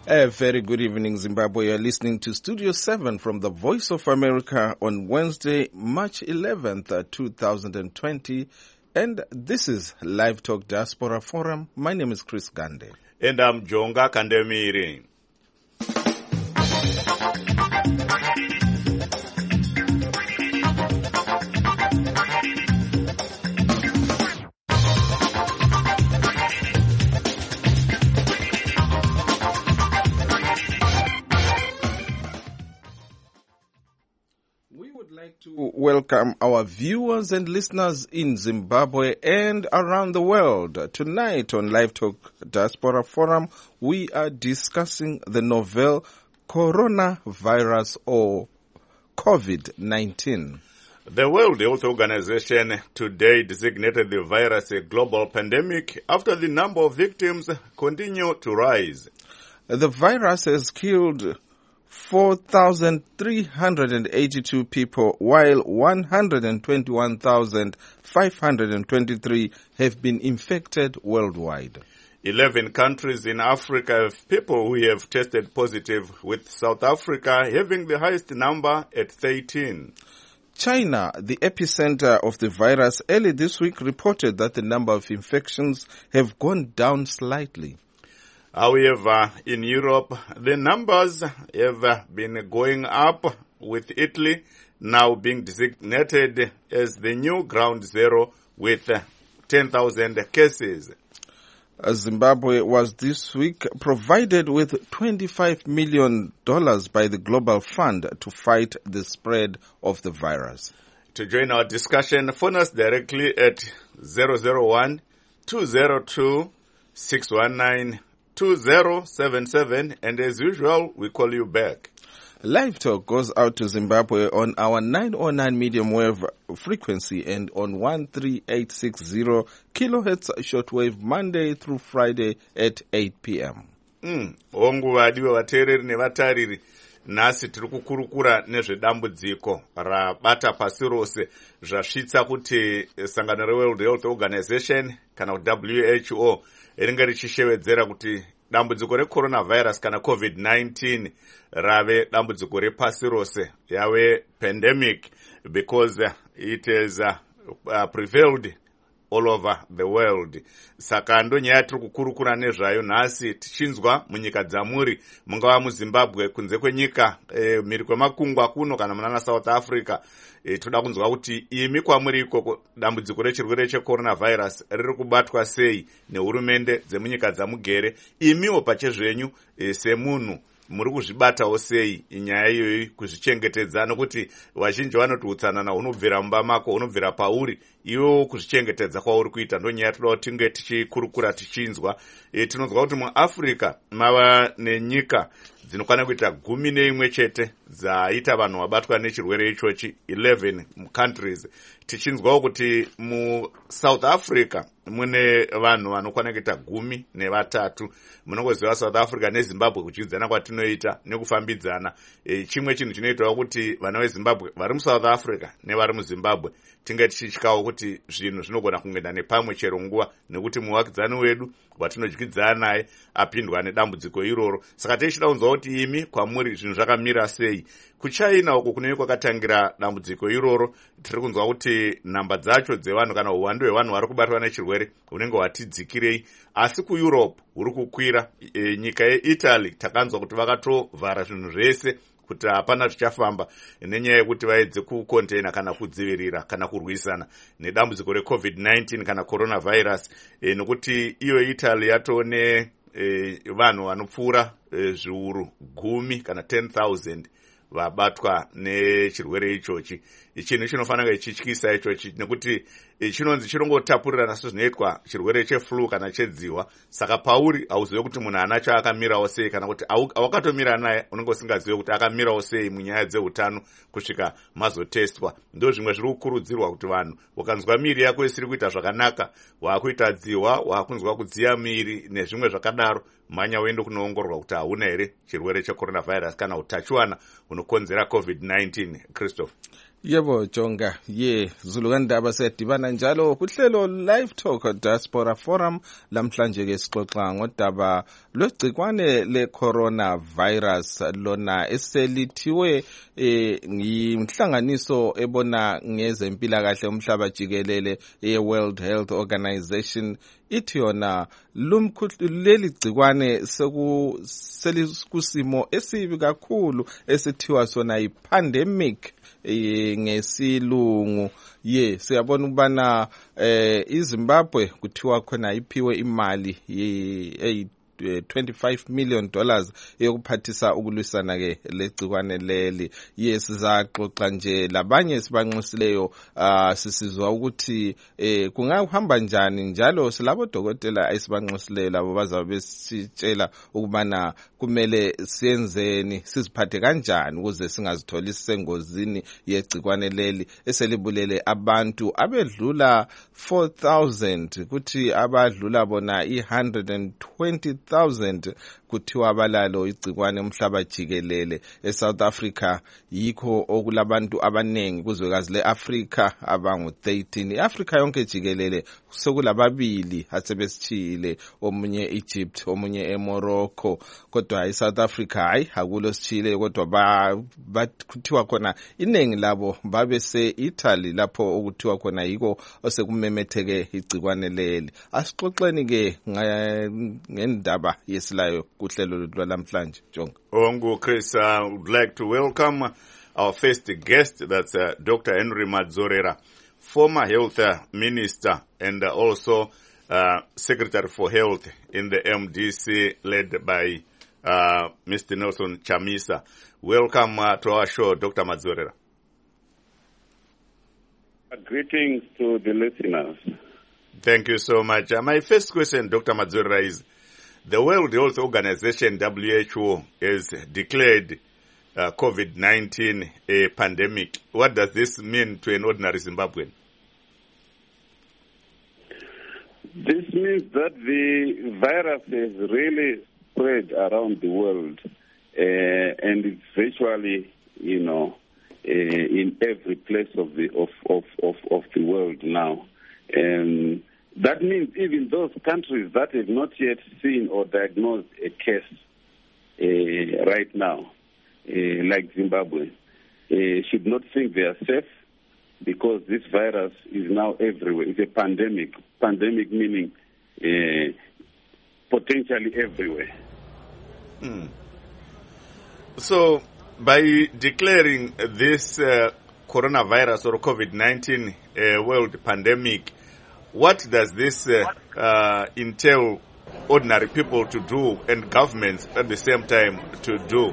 A very good evening, Zimbabwe. You're listening to Studio 7 from the Voice of America on Wednesday, March 11th, 2020. And this is Live Talk Diaspora Forum. My name is Chris Gande. And I'm Jonga Kandemiri. To welcome our viewers and listeners in Zimbabwe and around the world. Tonight on Live Talk Diaspora Forum, we are discussing the novel coronavirus or COVID-19. The World Health Organization today designated the virus a global pandemic after the number of victims continue to rise. The virus has killed 4,382 people, while 121,523 have been infected worldwide. 11 countries in Africa have people who have tested positive, with South Africa having the highest number at 13. China, the epicenter of the virus, early this week reported that the number of infections have gone down slightly. However, in Europe, the numbers have been going up, with Italy now being designated as the new ground zero with 10,000 cases. Zimbabwe was this week provided with $25 million by the Global Fund to fight the spread of the virus. To join our discussion, phone us directly at 001-202-619 2077, and as usual, we call you back. Live Talk goes out to Zimbabwe on our 909 medium wave frequency and on 13860 kilohertz shortwave Monday through Friday at 8 p.m. Ongu vadiwe vateereri nevatariri, nhasi tiri kukurukura nezvedambudziko rabata pasi rose zvasvitsa kuti sangano reWorld Health Organization kana WHO ringe richishevedzera kuti dambudziko recoronavirus kana COVID-19 rave dambudziko repasi rose, yave pandemic, because it has prevailed all over the world. Saka ndo nyaya tiri kukurukura nezvayo nhasi tichinzwa munyika dzamuri, mungava muZimbabwe, kunze kwenyika, mhiri kwemakungwa kuno kana munana South Africa. Toda kunzwa kuti imi kwamuri ikoko dambudziko rechirwere checoronavirus riri kubatwa sei nehurumende dzemunyika dzamugere. Imiwo pachezvenyu semunhu muri kuzvibatawo sei nyaya iyoyi kuzvichengetedza, nokuti vazhinji vanoti utsanana hunobvira mumba mako, hunobvira pauri, iwo kuzvichengetedza kwauri kuita ndo nyaya toda kuti tinge tichikurukura tichinzwa. Tinonzwa kuti muAfrica mava nenyika dzinokwana kuita 11 chete dzaita vanhu vabatwa nechirwere ichochi, 11 countries. Tichinzwawo kuti muSouth Africa mune vanhu vanokwana kuita 13. Munongoziva South Africa neZimbabwe kuchidzana kwatinoita nekufambidzana. Chimwe chinhu chinoitawo kuti vana veZimbabwe vari muSouth Africa nevari muZimbabwe tinge tichityawo kuti zvinhu zvinogona kungoenda nepamwe chero nguva, nekuti muvakidzani wedu watinodyidzana naye apindwa nedambudziko iroro. Saka tichida kunzwa kuti imi kwamuri zvinhu zvakamira sei. KuChina uko kunenge kwakatangira dambudziko iroro, tiri kunzwa kuti nhamba dzacho dzevanhu kana uwandu hwevanhu vari kubatwa nechirwere hunenge hwatidzikirei, asi kuEurope huri kukwira. Nyika yeItaly takanzwa kuti vakatovhara zvinhu zvese kuti hapana zvichafamba nenyaya yekuti vaedze kukonteina kana kudzivirira kana kurwisana nedambudziko reCovid-19 kana coronavirus, nekuti iyo Italy yatone vanhu vanopfuura zviuru 10 kana 10,000 vabatwa nechirwere ichochi. Chinhu chinofanira chityisa ichochi, nekuti chinonzi chirongotapurirana sezvinoitwa chirwere cheflu kana chedziwa. Saka pauri hauzive kuti munhu anacho akamirawo sei, kana kuti awakatomira naye unenge usingazive kuti akamirawo sei munyaya dzeutano kusvika mazotestwa. Ndo zvimwe zviri kukurudzirwa kuti vanhu ukanzwa miri yako isiri kuita zvakanaka, wakuita dziwa, wakunzwa kudziya miri nezvimwe zvakadaro, manya uende kunoongororwa kuti hauna here chirwere checoronavirus kana utachiwana unokonzera COVID-19. Christopher. Yebo Jonga, Zulu Kandaba sedibana njalo kuhlelo Live Talk Diaspora Forum lamhlanje ke sixoxa ngodaba lwegcikwane le-coronavirus lona eselithiwe ngihlanganiso ebona ngezempilakahle umhlaba jikelele ye-World Health Organization ithi yona leli gcikwane selikusimo esibi kakhulu esithiwa sona yi-pandemic ngesilungu. Siyabona ukubana iZimbabwe kuthiwa khona iphiwe imali $25 million yokuphathisa ukulwisana ke legcikwane leli. Sizaxoxa nje labanye sibanxusileyo sisizwa ukuthi kungahamba njani, njalo silabo dokotela esibanxusileyo labo bazabe besitshela ukubana kumele siyenzeni, siziphathe kanjani ukuze singazitholi sisengozini yegcikwane leli eselibulele abantu abedlula 4,000 kuthi abadlula bona 120,000 kuthiwa balalo igcikwane umhlaba jikelele. eSouth Africa yikho okulabantu abanengi kuzwekazi leAfrica abangu-13. iAfrica yonke jikelele sokulababili asebesithile, omunye Egypt omunye eMorocco, kodwa eSouth Africa akulo sithile, kodwa kuthiwa khona inengi labo babese-Italy lapho okuthiwa khona yiko osekumemetheke igcikwane leli. Asixoxeni ke ngendaba yesilayo kuhlelo lwalamhlanje Jonga. Chris, I would like to welcome our first guest, that's Dr. Henry Madzorera, former health minister and also secretary for health in the MDC led by Mr. Nelson Chamisa. Welcome to our show, Dr. Madzorera. Greetings to the listeners. Thank you so much. My first question, Dr. Madzorera, is the World Health Organization, WHO, has declared COVID-19 a pandemic. What does this mean to an ordinary Zimbabwean? This means that the virus has really spread around the world, and it's virtually, in every place of the world now. And that means even those countries that have not yet seen or diagnosed a case right now, like Zimbabwe, should not think they are safe, because this virus is now everywhere. It's a pandemic. Pandemic meaning potentially everywhere. So, by declaring this coronavirus or COVID-19 world pandemic, what does this entail ordinary people to do and governments at the same time to do?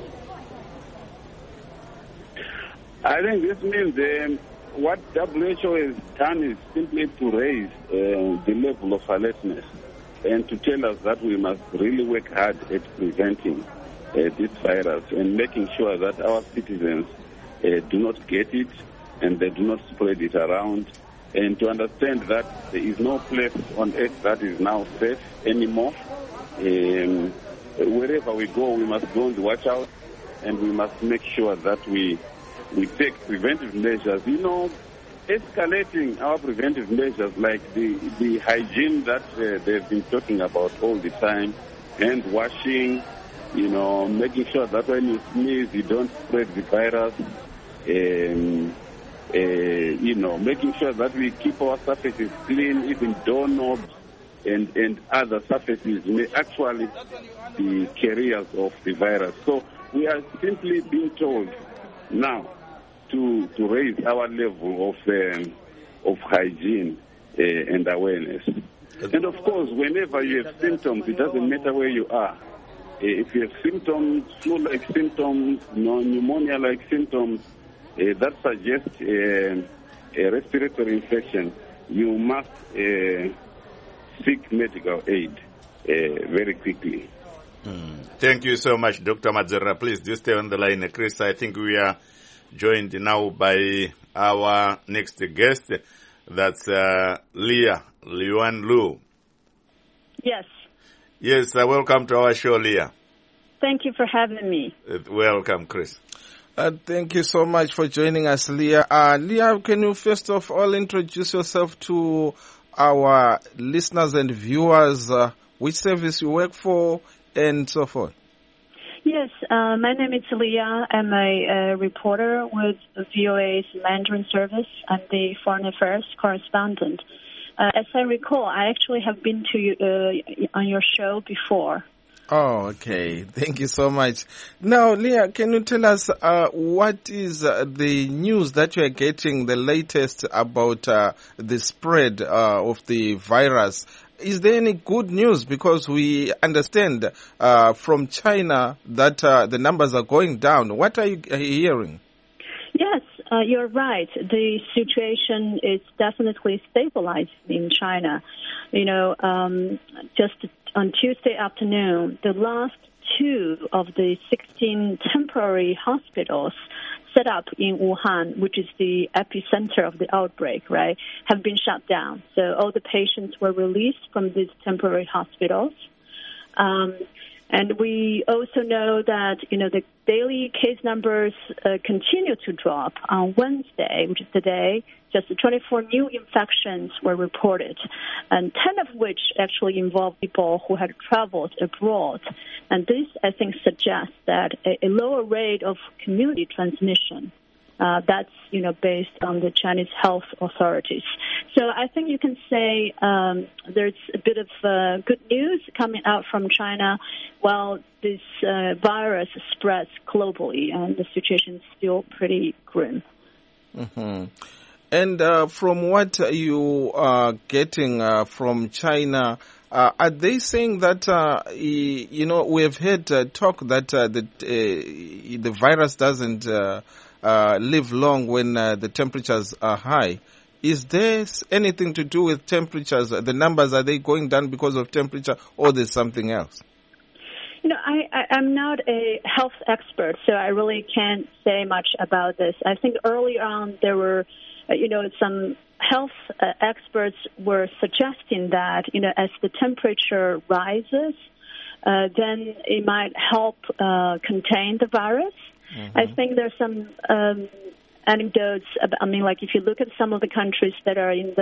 I think this means what WHO has done is simply to raise the level of alertness and to tell us that we must really work hard at preventing this virus and making sure that our citizens do not get it and they do not spread it around, and to understand that there is no place on earth that is now safe anymore. Wherever we go, we must go and watch out, and we must make sure that we take preventive measures. Escalating our preventive measures like the hygiene that they've been talking about all the time, hand washing, making sure that when you sneeze, you don't spread the virus, making sure that we keep our surfaces clean, even doorknobs and other surfaces may actually be carriers of the virus. So we are simply being told now to raise our level of hygiene and awareness. And of course, whenever you have symptoms, it doesn't matter where you are. If you have symptoms, flu-like symptoms, pneumonia-like symptoms, that suggests a respiratory infection, you must seek medical aid very quickly. Thank you so much, Dr. Madzorera. Please do stay on the line. Chris, I think we are joined now by our next guest. That's Leah Liuan Lu. Yes. Yes, welcome to our show, Leah. Thank you for having me. Welcome, Chris. Thank you so much for joining us, Leah. Leah, can you first of all introduce yourself to our listeners and viewers, which service you work for, and so forth? Yes, my name is Leah. I'm a reporter with VOA's Mandarin service. I'm the foreign affairs correspondent. As I recall, I actually have been to on your show before. Oh, okay. Thank you so much. Now, Leah, can you tell us what is the news that you are getting, the latest about the spread of the virus? Is there any good news? Because we understand from China that the numbers are going down. What are you hearing? Yes, you're right. The situation is definitely stabilized in China. You know, just on Tuesday afternoon, the last 2 of the 16 temporary hospitals set up in Wuhan, which is the epicenter of the outbreak, right, have been shut down. So all the patients were released from these temporary hospitals. And we also know that, you know, the daily case numbers continue to drop. On Wednesday, which is today, just 24 new infections were reported, and 10 of which actually involved people who had traveled abroad. And this, I think, suggests that a lower rate of community transmission. That's, you know, based on the Chinese health authorities. So I think you can say there's a bit of good news coming out from China while this virus spreads globally, and the situation is still pretty grim. Mm-hmm. And from what you are getting from China, are they saying that, you know, we have heard talk that the virus doesn't live long when the temperatures are high. Is there anything to do with temperatures? The numbers, are they going down because of temperature, or there's something else? You know, I'm not a health expert, so I really can't say much about this. I think early on there were, you know, some health experts were suggesting that, you know, as the temperature rises, then it might help contain the virus. Mm-hmm. I think there's some anecdotes about, I mean, like if you look at some of the countries that are in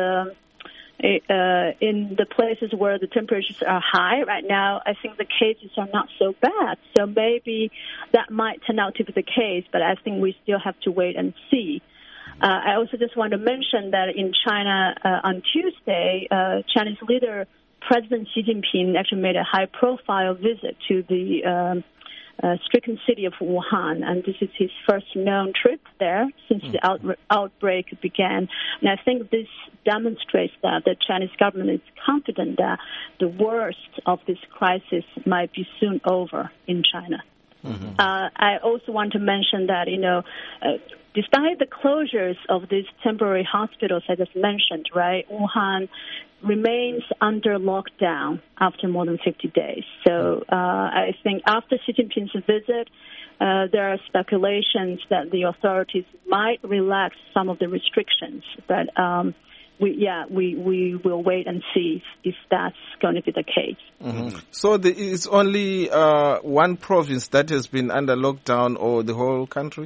the places where the temperatures are high right now, I think the cases are not so bad. So maybe that might turn out to be the case, but I think we still have to wait and see. I also just want to mention that in China on Tuesday, Chinese leader President Xi Jinping actually made a high-profile visit to the stricken city of Wuhan, and this is his first known trip there since the outbreak began. And I think this demonstrates that the Chinese government is confident that the worst of this crisis might be soon over in China. Mm-hmm. I also want to mention that, you know, despite the closures of these temporary hospitals I just mentioned, right, Wuhan remains under lockdown after more than 50 days. So I think after Xi Jinping's visit, there are speculations that the authorities might relax some of the restrictions. But we will wait and see if that's going to be the case. Mm-hmm. So it's only one province that has been under lockdown, or the whole country?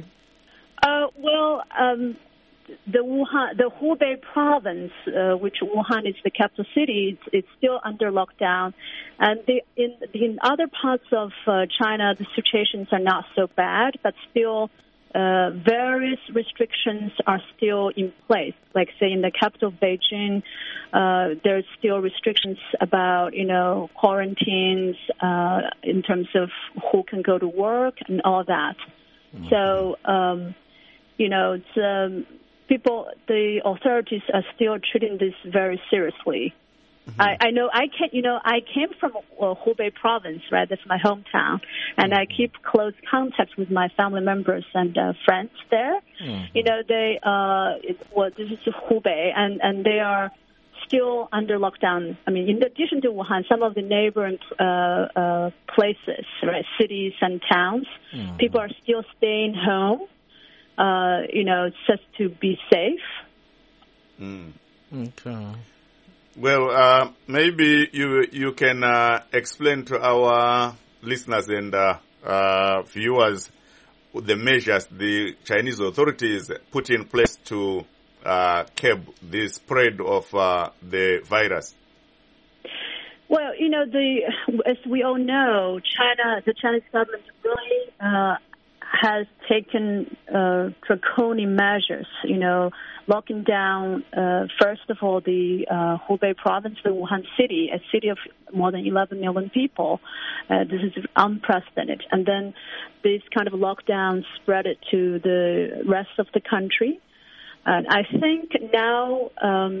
The Hubei province, which Wuhan is the capital city, it's still under lockdown. And in other parts of China, the situations are not so bad, but still various restrictions are still in place. Like, say, in the capital, Beijing, there's still restrictions about, you know, quarantines in terms of who can go to work and all that. Mm-hmm. So, you know, it's... the authorities are still treating this very seriously. Mm-hmm. I know I came from Hubei province, right? That's my hometown, and I keep close contact with my family members and friends there. Mm-hmm. You know, this is Hubei, and they are still under lockdown. I mean, in addition to Wuhan, some of the neighboring places, right, cities and towns, mm-hmm. people are still staying home. You know, just to be safe. Mm. Okay. Well, maybe you can explain to our listeners and viewers the measures the Chinese authorities put in place to curb the spread of the virus? Well, as we all know, the Chinese government really has taken draconian measures, locking down, first of all, the Hubei province, the Wuhan city, a city of more than 11 million people. This is unprecedented. And then this kind of lockdown spread it to the rest of the country. And I think now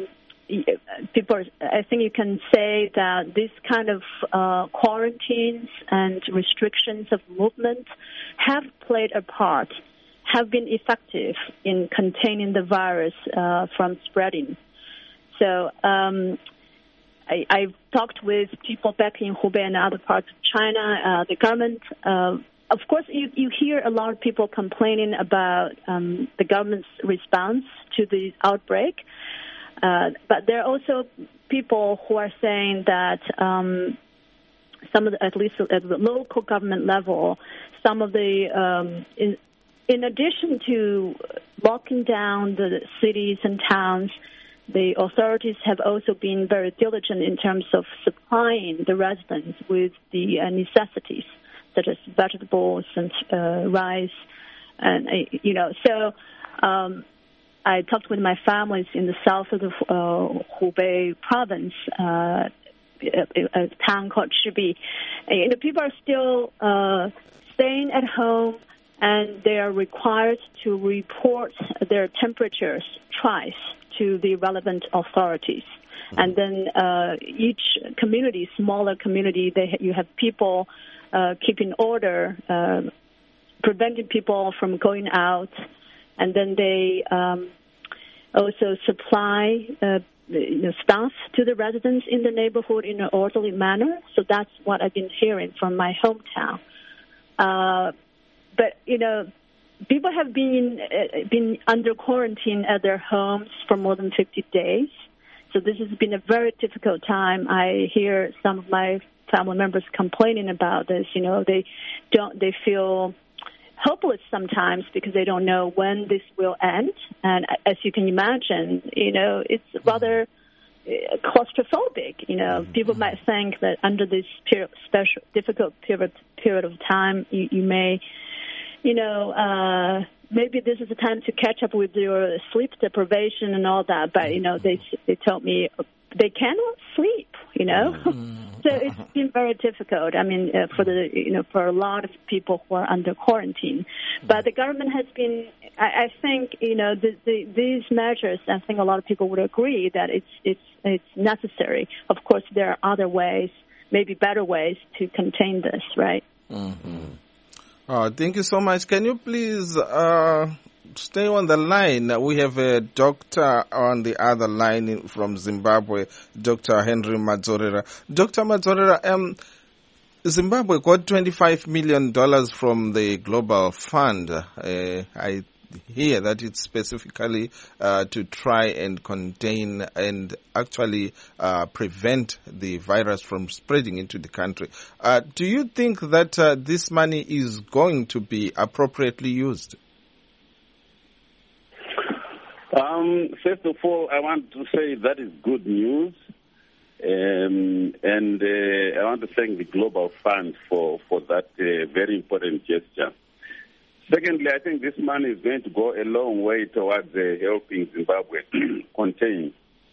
I think you can say that this kind of quarantines and restrictions of movement have played a part, have been effective in containing the virus from spreading. So I've talked with people back in Hubei and other parts of China. The government, of course, you hear a lot of people complaining about the government's response to the outbreak. But there are also people who are saying that some of the, at least at the local government level, some of the, in addition to locking down the cities and towns, the authorities have also been very diligent in terms of supplying the residents with the necessities, such as vegetables and rice, and so. I talked with my families in the south of the Hubei province, a town called Shibi. People are still staying at home, and they are required to report their temperatures twice to the relevant authorities. And then each community, smaller community, you have people keeping order, preventing people from going out. And then they also supply staff to the residents in the neighborhood in an orderly manner. So that's what I've been hearing from my hometown. But people have been under quarantine at their homes for more than 50 days. So this has been a very difficult time. I hear some of my family members complaining about this. They feel hopeless sometimes because they don't know when this will end. And as you can imagine, it's rather claustrophobic. People might think that under this difficult period of time, you may, maybe this is the time to catch up with your sleep deprivation and all that. But, they told me they cannot sleep, So it's been very difficult. I mean, for a lot of people who are under quarantine. But the government has been, I think, these measures, I think a lot of people would agree that it's necessary. Of course, there are other ways, maybe better ways to contain this, right? Mm-hmm. Thank you so much. Can you please stay on the line? We have a doctor on the other line from Zimbabwe, Dr. Henry Madzorera. Dr. Madzorera, Zimbabwe got $25 million from the Global Fund. I hear that it's specifically to try and contain and actually prevent the virus from spreading into the country. Do you think that this money is going to be appropriately used? First of all, I want to say that is good news. And I want to thank the Global Fund for that very important gesture. Secondly, I think this money is going to go a long way towards helping Zimbabwe contain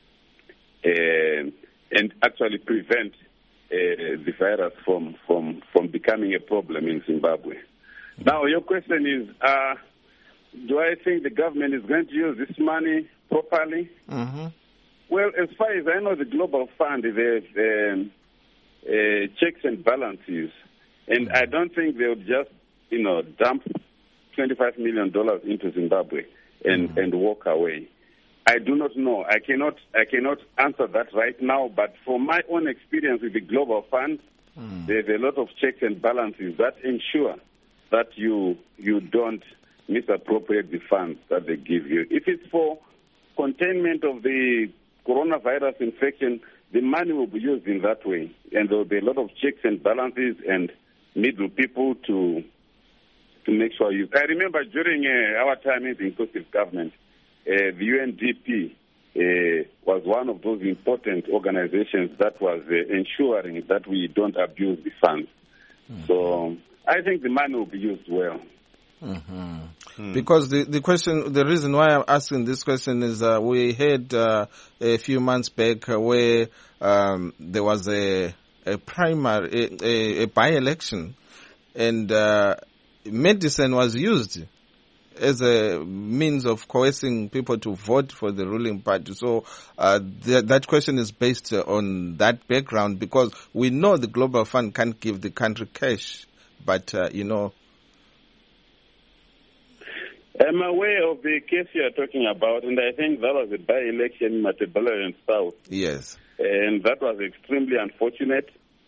and actually prevent the virus from becoming a problem in Zimbabwe. Now, your question is, do I think the government is going to use this money properly? Mm-hmm. Well, as far as I know, the Global Fund, there's checks and balances, and I don't think they would just, dump $25 million into Zimbabwe and walk away. I do not know. I cannot answer that right now, but from my own experience with the Global Fund, there's a lot of checks and balances that ensure that you don't misappropriate the funds that they give you. If it's for containment of the coronavirus infection, the money will be used in that way, and there will be a lot of checks and balances and middle people to to make sure you. I remember during our time in the inclusive government, the UNDP was one of those important organizations that was ensuring that we don't abuse the funds. So I think the money will be used well. Because the reason why I'm asking this question is we had a few months back where there was a by-election, and medicine was used as a means of coercing people to vote for the ruling party. So that question is based on that background, because we know the Global Fund can't give the country cash, but I'm aware of the case you are talking about, and I think that was a by-election in Matabeleland and South. Yes. And that was extremely unfortunate.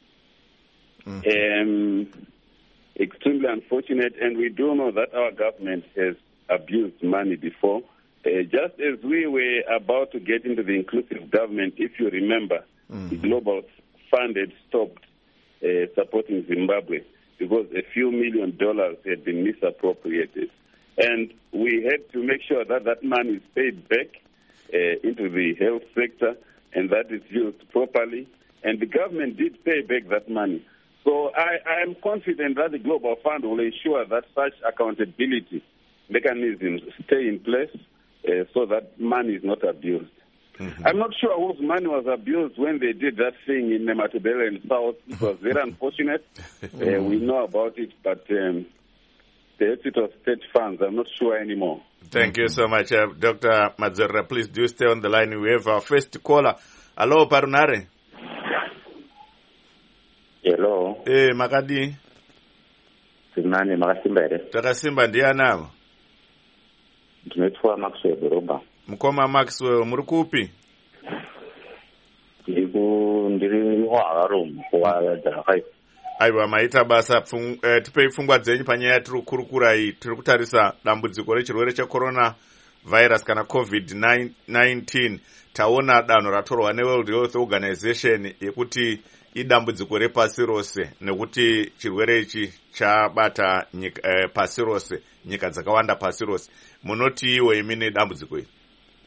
Extremely unfortunate, and we do know that our government has abused money before. Just as we were about to get into the inclusive government, if you remember, the Global Fund had stopped supporting Zimbabwe because a few $1 million had been misappropriated. And we had to make sure that that money is paid back into the health sector and that is used properly. And the government did pay back that money. So I am confident that the Global Fund will ensure that such accountability mechanisms stay in place so that money is not abused. I'm not sure whose money was abused when they did that thing in Matabeleland South. It was very unfortunate. We know about it, but the exit of state funds, I'm not sure anymore. Thank you so much, Dr. Madzera. Please do stay on the line. We have our first caller. Hello, Parunare. Hello. Makadi. Simani makasimba ere. Takasimba ndiana. Tumetwa Maxwell Doroba. Mkoma Maxwell muri kupi? Ndiri muHarare kwa Dzakayi. Aiwa maita basa tipe pfungwa dzenyu panyaya tiri kukurukura iyi, tiri kutarisa dambudziko rechirwere checorona virus kana COVID-19. Taona danho ratorwa neWorld Health Organization yekuti idambudziko repasi rose, nekuti chirwere ichi chabata pasi rose, nyika dzakawanda pasi rose. Munoti iwe imine dambudziko iri?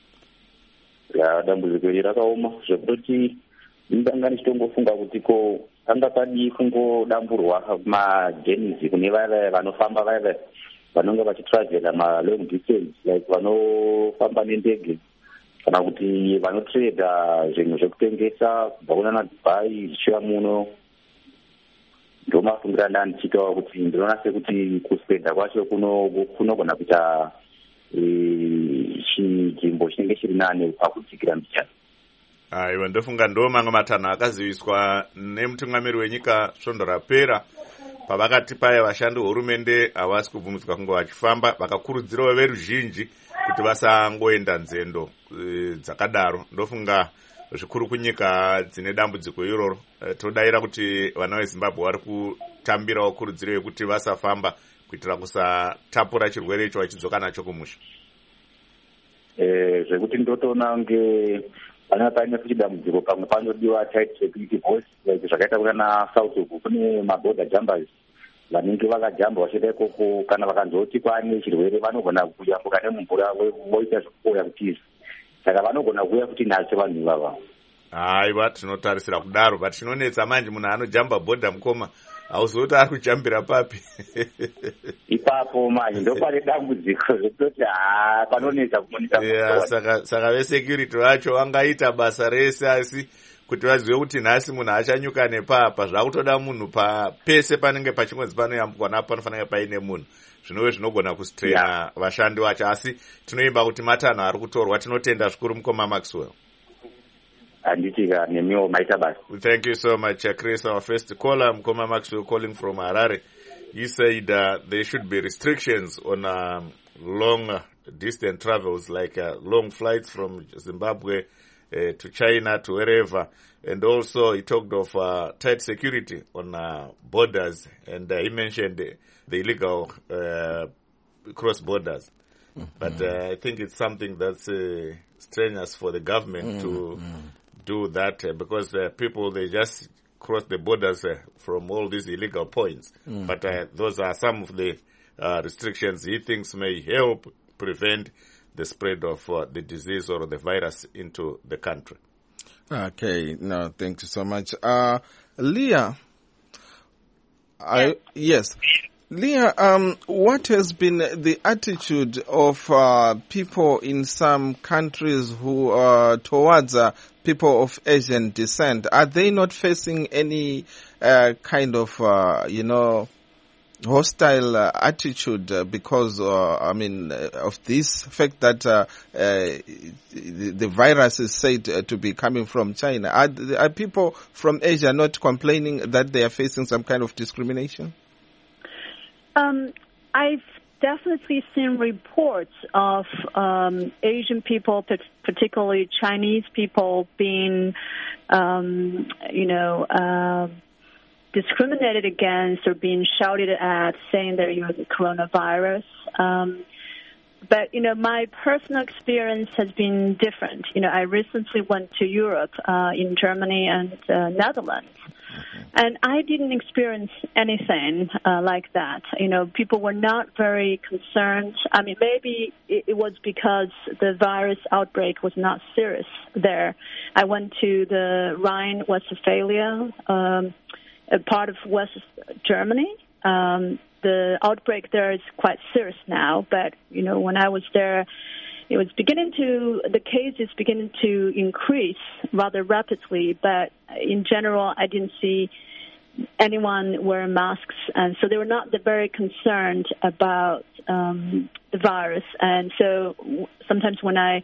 Ya dambudziko iri rakaoma zvekuti ndanga ndichitongofunga kuti ko anga padi kungodamburwa magenzi kune vaya vanofamba vaya vanonga vachitravela malong distance, like vanofamba nendege kana kuti vanotreda zvinhu zvekutengesa kubva kuna Dubai zvichiva muno. Ndomafungira ndandichitaura kuti ndinoona sekuti kuspenda kwacho kunogona kuita chinzvimbo chinenge chiri nane pakudzikira mbichana. Aiwa, ndofunga ndo mamwe matanho akaziviswa nemutungamiri wenyika svondo rapera pavakati paya vashandi hurumende havasi kubvumidzwa kunge vachifamba, vakakurudzirawo veruzhinji kuti vasangoenda nzendo dzakadaro. Ndofunga zvikuru kunyika dzine dambudziko iroro todayira kuti vana veZimbabwe vari kutambirawo kurudziro yekuti vasafamba kuitira kusatapura chirwere icho vachidzoka nacho kumusha. Zvekuti ndotoona kunge pana paine kuchidambudziko pamwe panodiwa tight security force, like zvakaita kuna South uku kune maborder jumpers vanenge vakajamba vachienda ikoko, kana vakanzoti kwane chirwere vanogona kuyambuka nemumvura voita zvekupoya kutiza, saka vanogona kuuya kuti nacho vanhu ivava. Aiwa, tinotarisira kudaro, but chinonetsa manje munhu anojamba border mukoma hauzoti ari kujambira papi? Ipapo manje ndo pane dambudziko zvekutoti panonetsa kumonita. Saka vesecurity vacho vangaita basa rese, asi kuti vazive kuti nhasi munhu achanyuka nepapa zvakutoda munhu pese panenge pachingwenzi panoyambukwa napo panofanira paine munhu, zvinove zvinogona kustraina vashandi vacho. Asi tinoimba kuti matanho ari kutorwa. Tinotenda zvikuru mukoma Maxwell. Anditika nemiwo maita basa. Thank you so much, Chris. Our first caller, Mkoma Maxwell, calling from Harare. He said there should be restrictions on long distance travels, like long flights from Zimbabwe to China, to wherever. And also he talked of tight security on borders, and he mentioned the illegal cross borders. But I think it's something that's strenuous for the government to do that because people, they just cross the borders from all these illegal points. But those are some of the restrictions he thinks may help prevent the spread of the disease or the virus into the country. Okay, no, thank you so much. Leah, yes. Leah, what has been the attitude of people in some countries who are towards people of Asian descent? Are they not facing any kind of, hostile attitude because, of this fact that the virus is said to be coming from China? Are people from Asia not complaining that they are facing some kind of discrimination? I've definitely seen reports of Asian people, particularly Chinese people, being, discriminated against or being shouted at, saying that you're the coronavirus. But, my personal experience has been different. I recently went to Europe, in Germany and Netherlands. And I didn't experience anything like that. People were not very concerned. I mean, maybe it was because the virus outbreak was not serious there. I went to the Rhine-Westphalia, a part of West Germany. The outbreak there is quite serious now, but, when I was there, the case is beginning to increase rather rapidly, but in general, I didn't see anyone wearing masks, and so they were not very concerned about the virus. And so sometimes when I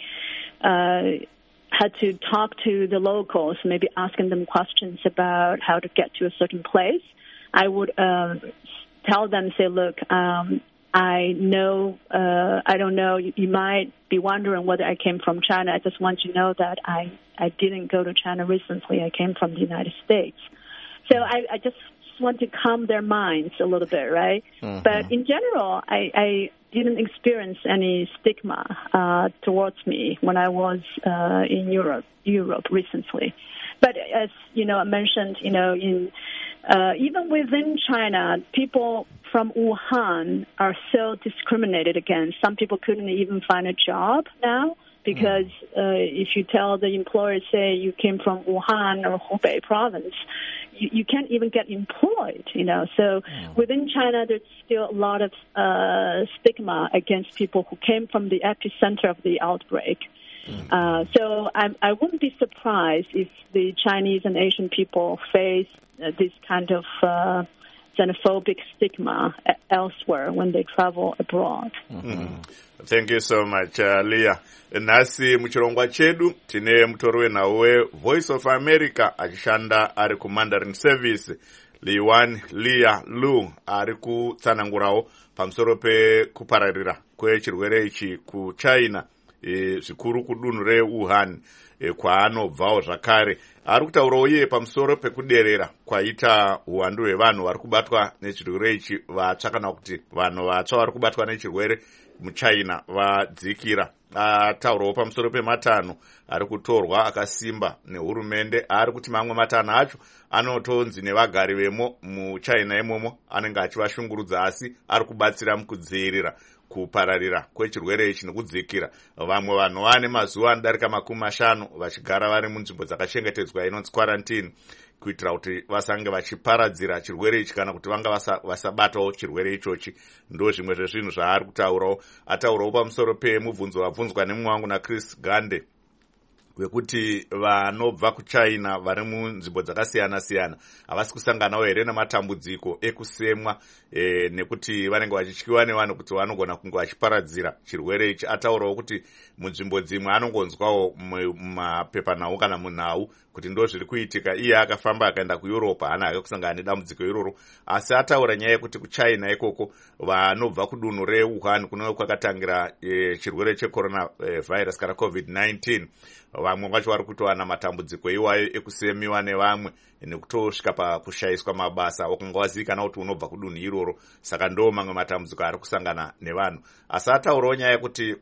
had to talk to the locals, maybe asking them questions about how to get to a certain place, I would tell them, say, look, I don't know, you might be wondering whether I came from China. I just want you to know that I didn't go to China recently. I came from the United States. So I just want to calm their minds a little bit, right? Mm-hmm. But in general, I didn't experience any stigma towards me when I was in Europe recently. But as I mentioned, even within China, people from Wuhan are so discriminated against. Some people couldn't even find a job now because if you tell the employer, say you came from Wuhan or Hubei province, you can't even get employed, So within China, there's still a lot of stigma against people who came from the epicenter of the outbreak. So I wouldn't be surprised if the Chinese and Asian people face this kind of xenophobic stigma elsewhere when they travel abroad. Mm-hmm. Thank you so much, Leah. Nasi muchirongwa chedu tine mutori wenhau weVoice of America achishanda ari kuMandarin Service, Liwan Leah Lu ari kutsanangurawo pamusoro pekupararira kwechirwere ichi kuChina, zvikuru kudunhu reWuhan, kwaanobvawo zvakare. Ari kutaurawo iye pamusoro pekuderera kwaita uwandu hwevanhu vari kubatwa nechirwere ichi vatsva, kana kuti vanhu vatsva vari kubatwa nechirwere muChina vadzikira. Ataurawo pamusoro pematanho ari kutorwa akasimba nehurumende, ari kuti mamwe matanho acho anotonzi nevagari vemo muChina imomo anenge achivashungurudza, asi ari kubatsira mukudzivirira kupararira kwechirwere ichi nekudzikira. Vamwe vanhu vane mazuva anodarika 50 vachigara vari munzvimbo dzakachengetedzwa inonzi quarantine, kuitira kuti vasange vachiparadzira chirwere ichi kana kuti vanga vasabatawo chirwere ichochi. Ndo zvimwe zvezvinhu zvaari kutaurawo. Ataurawo pamusoro pemubvunzo wabvunzwa nemumwe wangu naChris Gande wekuti vanobva kuChina vari munzvimbo dzakasiyana-siyana havasi kusanganawo here nematambudziko ekusemwa nekuti vanenge vachityiwa nevanhu kuti vanogona kunge vachiparadzira chirwere ichi. Ataurawo kuti munzvimbo dzimwe anongonzwawo mumapepanhau kana munhau kuti ndo zviri kuitika. Iye akafamba akaenda kuEurope, haana hake kusangana nedambudziko iroro, asi ataura nyaya yekuti kuChina ikoko vanobva kudunhu reWuhan kunenge kwakatangira chirwere cheCoronavirus kana COVID-19, vamwe vacho vari kutowana matambudziko iwayo ekusemiwa nevamwe nekutosvika pakushayiswa mabasa wakanga wazivikana kuti unobva kudunhu iroro. Saka ndo mamwe matambudziko ari kusangana nevanhu. Asi ataurawo nyaya yekuti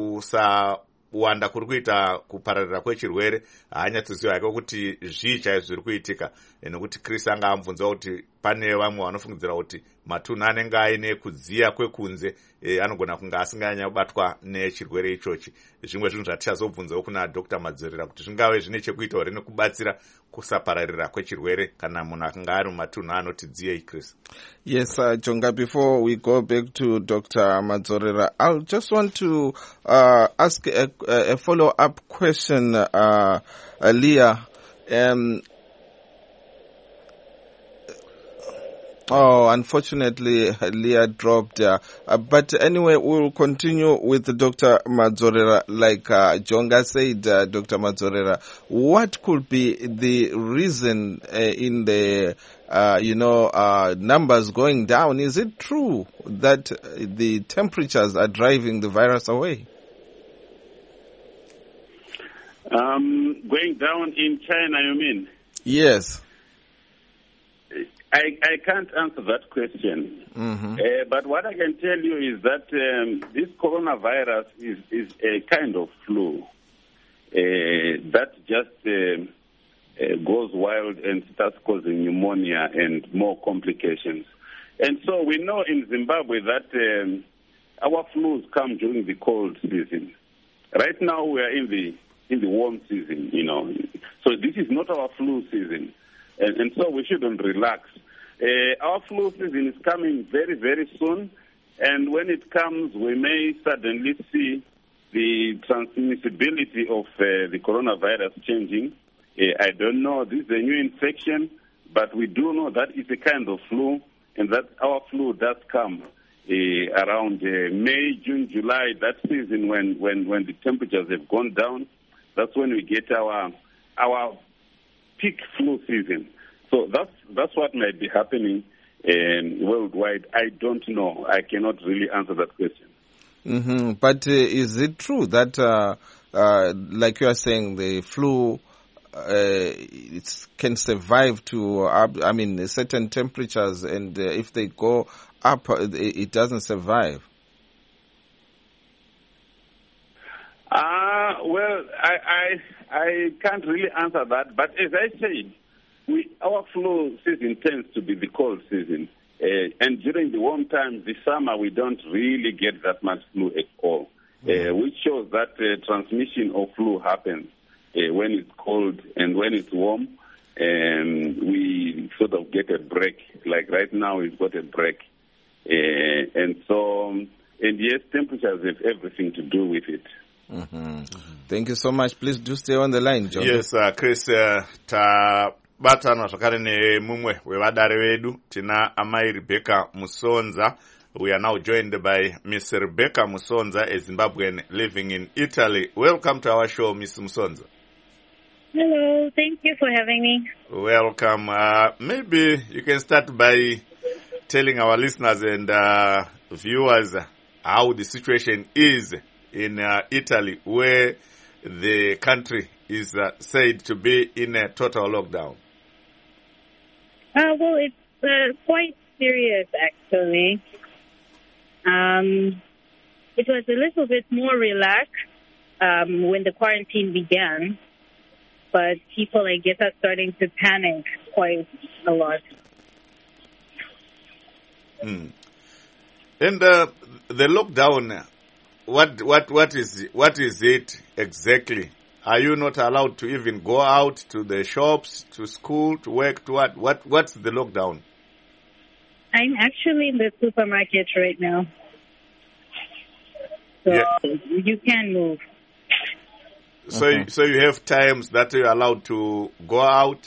kusawanda kuri kuita kupararira kwechirwere haanyatsoziva yake kuti zvii chaizvo zviri kuitika, nekuti Chris anga amubvunza kuti pane vamwe vanofungidzira kuti matunhu anenge aine kudziya kwekunze anogona kunge asinganyanya kubatwa nechirwere ichochi. Zvimwe zvinhu zvatichazobvunzawo kuna Dr. Madzorera kuti zvingave zvine chekuitawo nekubatsira kusapararira kwechirwere kana munhu akanga ari mumatunhu anoti dziyei, Chris. Yes, Jonga, before we go back to Dr. Madzorera, I just want to ask a follow-up question, Leah. Oh, unfortunately, Leah dropped. But anyway, we'll continue with Dr. Madzorera. Like Jonga said, Dr. Madzorera, what could be the reason in the, numbers going down? Is it true that the temperatures are driving the virus away? Going down in China, you mean? Yes. I can't answer that question. Mm-hmm. But what I can tell you is that this coronavirus is a kind of flu that just goes wild and starts causing pneumonia and more complications. And so we know in Zimbabwe that our flus come during the cold season. Right now we are in the warm season, So this is not our flu season. And so we shouldn't relax. Our flu season is coming very, very soon. And when it comes, we may suddenly see the transmissibility of the coronavirus changing. I don't know. This is a new infection, but we do know that it's a kind of flu, and that our flu does come around May, June, July, that season when the temperatures have gone down. That's when we get our peak flu season. So that's what might be happening worldwide. I don't know. I cannot really answer that question. Mm-hmm. But is it true that, like you are saying, the flu can survive to, certain temperatures, and if they go up, it doesn't survive? Well, I can't really answer that. But as I said, our flu season tends to be the cold season. And during the warm times, the summer, we don't really get that much flu at all, which shows that transmission of flu happens when it's cold, and when it's warm, we sort of get a break. Like right now, we've got a break. And yes, temperatures have everything to do with it. Mm-hmm. Mm-hmm. Thank you so much. Please do stay on the line, John. Yes, Chris, tabatana zvakare nemumwe wevadare vedu tina amai Rebecca Musonza. We are now joined by Miss Rebecca Musonza, a Zimbabwean living in Italy. Welcome to our show, Miss Musonza. Hello, thank you for having me. Welcome. Maybe you can start by telling our listeners and viewers how the situation is in Italy, where the country is said to be in a total lockdown. Well, it's quite serious, actually. It was a little bit more relaxed when the quarantine began, but people, I guess, are starting to panic quite a lot. Mm. And the lockdown, what is it exactly? Are you not allowed to even go out to the shops, to school, to work, to what? What's the lockdown? I'm actually in the supermarket right now. So you can move. So you have times that you're allowed to go out?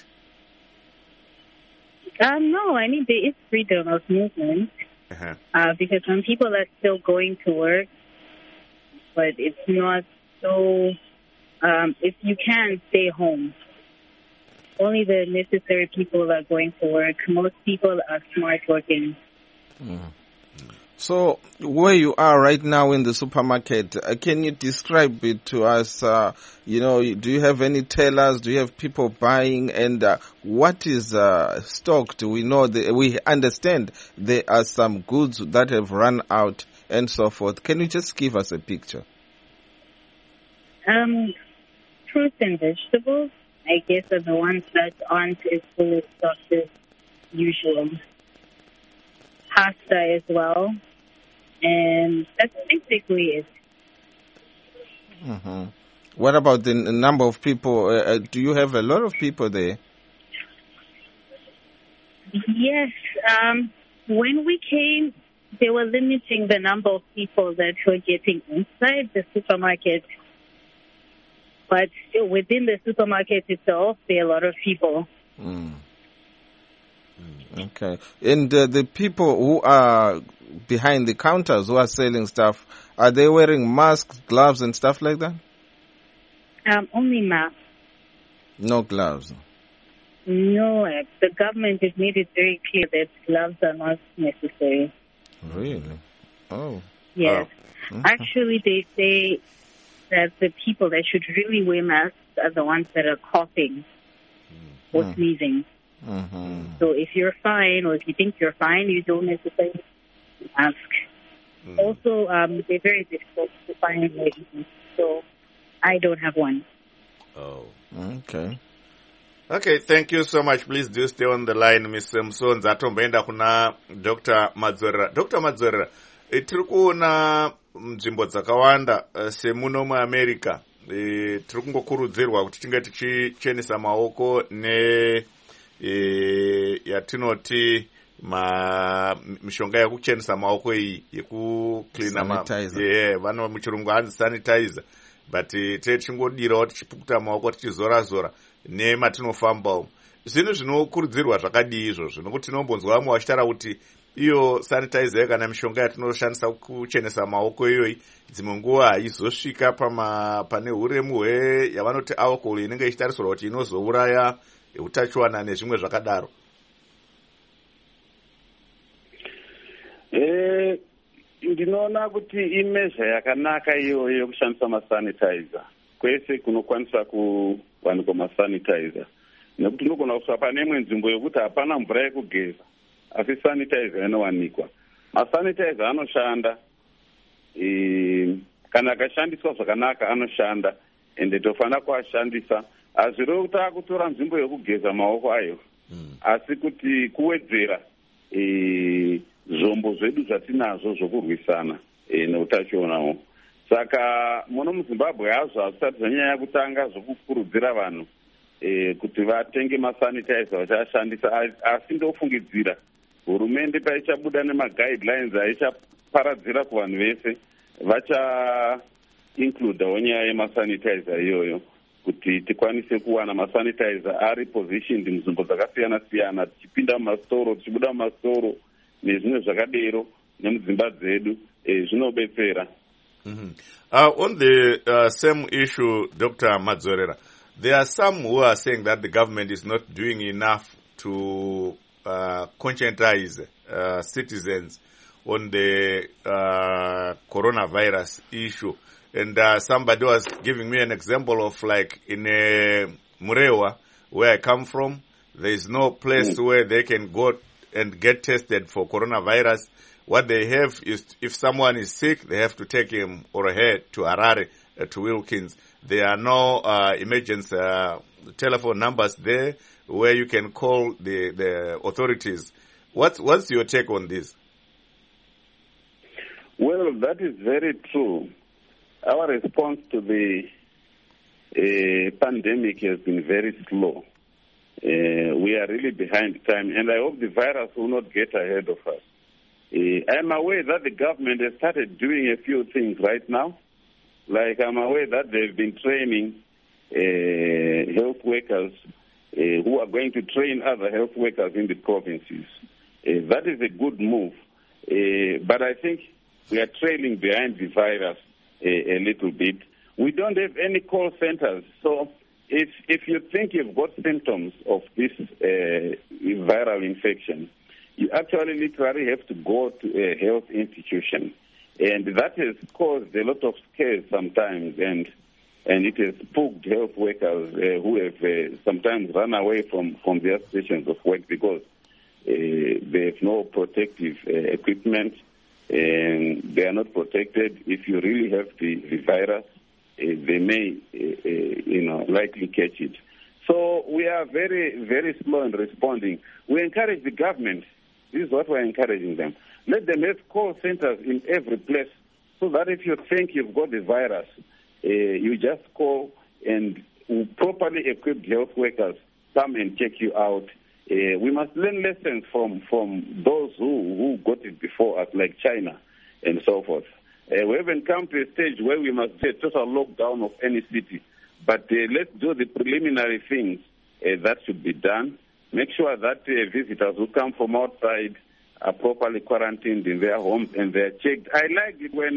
No, there is freedom of movement. Because some people are still going to work, but it's not so, if you can, stay home. Only the necessary people are going to work. Most people are smart working. Mm. So, where you are right now in the supermarket, can you describe it to us? Do you have any tellers? Do you have people buying? And what is stocked? We understand there are some goods that have run out and so forth. Can you just give us a picture? Fruits and vegetables, I guess, are the ones that aren't as fully stocked as usual. pasta as well. And that's basically it. Mm-hmm. What about the number of people? Do you have a lot of people there? Yes. When we came, they were limiting the number of people that were getting inside the supermarket. But still, within the supermarket itself, there are a lot of people. Okay. And the people who are behind the counters who are selling stuff, are they wearing masks, gloves, and stuff like that? Only masks. No gloves? No. The government has made it very clear that gloves are not necessary. Really? Oh. Yes. Actually, they say that the people that should really wear masks are the ones that are coughing or sneezing. Mm-hmm. So if you're fine, or if you think you're fine, you don't necessarily ask. Also, they're very difficult to find medicine, so I don't have one. Oh. Okay. Okay, thank you so much. Please do stay on the line, Ms. Msonza. Atomboenda kuna Dr. Madzorera. Dr. Madzorera, tiri kuona nzvimbo dzakawanda semuno muAmerica. Tiri kungokurudzirwa kuti tinge tichichenesa maoko yatinoti mishonga yekuchenesa maoko iyi yekucleana vano muchirungu hanzi sanitizer, but tichingodirawo tichipukuta maoko tichizora nematinofamba. Zvinhu zvinokurudzirwa zvakadii izvozvo, nokuti tinombonzwa vamwe vachitaura kuti iyo sanitizer kana mishonga yatinoshandisa kuchenesa maoko iyoyi dzimwe nguva haizosvika pane uremu yavanoti alcohol inenge ichitarisirwa kuti inozouraya utachiwana nezvimwe zvakadaro. Ndinoona kuti imezha yakanaka iyoyo yokushandisa masanitizer kwese kunokwanisa kuwanikwa masanitizer, nekuti unogona kusvika pane imwe nzvimbo yokuti hapana mvura yekugeza asi sanitizer inowanikwa. Masanitizer anoshanda kana akashandiswa zvakanaka, anoshanda ende tofanira kuashandisa. Hazvirevi kuti akutora nzvimbo yokugeza maoko ayo, asi kuti kuwedzera zvombo zvedu zvatinazvo zvokurwisana neutachiona. Saka muno muZimbabwe hazvo hazvisati zvanyanya kutanga zvokukurudzira vanhu kuti vatenge masanitizer vachashandisa, asi ndofungidzira hurumende paichabuda nemaguidelines aichaparadzira kuvanhu vese vacha-includawo nyaya yemasanitizer iyoyo kuti tikwanise kuwana masanitizer ari positioned munzvimbo dzakasiyana-siyana, tichipinda mumastoro, tichibuda mumastoro nezvimwe zvakadero nemudzimba dzedu, zvinobetsera. On the same issue, Dr. Madzorera, there are some who are saying that the government is not doing enough to conscientize citizens on the coronavirus issue. And somebody was giving me an example of like in Murewa, where I come from, there is no place where they can go and get tested for coronavirus. What they have is, if someone is sick, they have to take him or her to Harare, to Wilkins. There are no emergency telephone numbers there where you can call the authorities. What's your take on this? Well, that is very true. Our response to the pandemic has been very slow. We are really behind time, and I hope the virus will not get ahead of us. I am aware that the government has started doing a few things right now. Like I'm aware that they've been training health workers who are going to train other health workers in the provinces. That is a good move. But I think we are trailing behind the virus a little bit. We don't have any call centers. So if you think you've got symptoms of this viral infection, you actually literally have to go to a health institution. And that has caused a lot of scares sometimes, and it has spooked health workers who have sometimes run away from their stations of work because they have no protective equipment, and they are not protected. If you really have the virus, they may likely catch it. So we are very, very slow in responding. We encourage the government, This is what we're encouraging them. Let them have call centers in every place so that if you think you've got the virus, you just call and properly equipped health workers come and check you out. We must learn lessons from those who got it before us, like China and so forth. We haven't come to a stage where we must do a total lockdown of any city, but let's do the preliminary things that should be done. Make sure that visitors who come from outside are properly quarantined in their homes and they're checked. I liked it when